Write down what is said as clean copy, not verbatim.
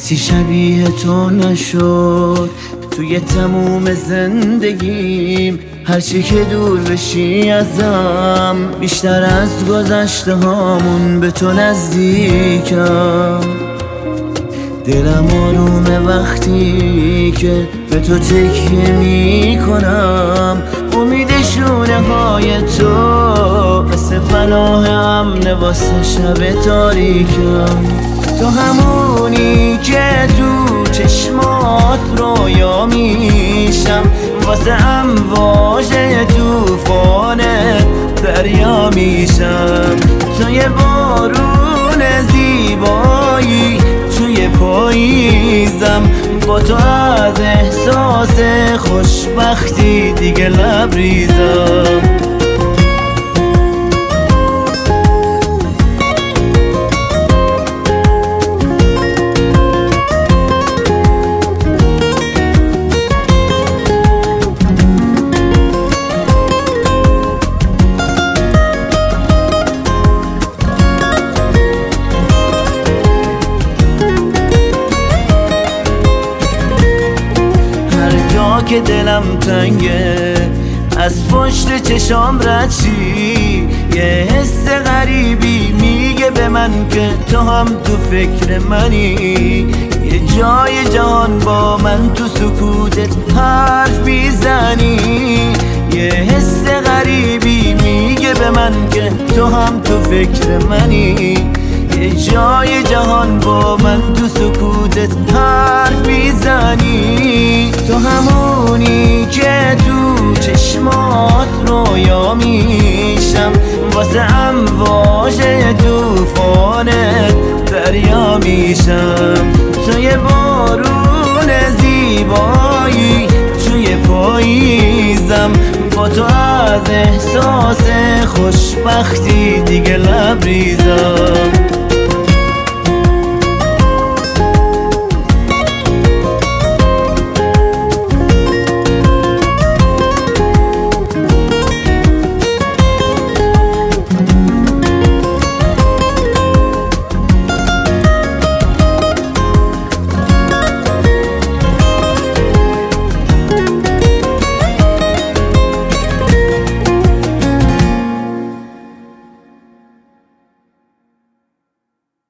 کسی شبیه تو نشد توی تموم زندگیم. هرچی که دور بشی ازم بیشتر از گذشته هامون به تو نزدیکم. دلم آرومه وقتی که به تو تکیه میکنم. امید شونه های تو مثل پناه امن واسه شب تاریکم. تو همونی که تو چشمات رویا میشم، واسه امواج توفان دریا میشم. تو یه بارون زیبایی توی پاییزم، با تو از احساس خوشبختی دیگه لبریزم. که دلم تنگه از پشت چشام رد شی، یه حس غریبی میگه به من که تو هم تو فکر منی. یه جای جهان با من تو سکوتت حرف میزنی. یه حس غریبی میگه به من که تو هم تو فکر منی. یه جای جهان با من تو سکوتت حرف میزنی. تو همونی که تو چشمات رویا میشم، واسه امواج توفان دریا میشم. تو یه بارون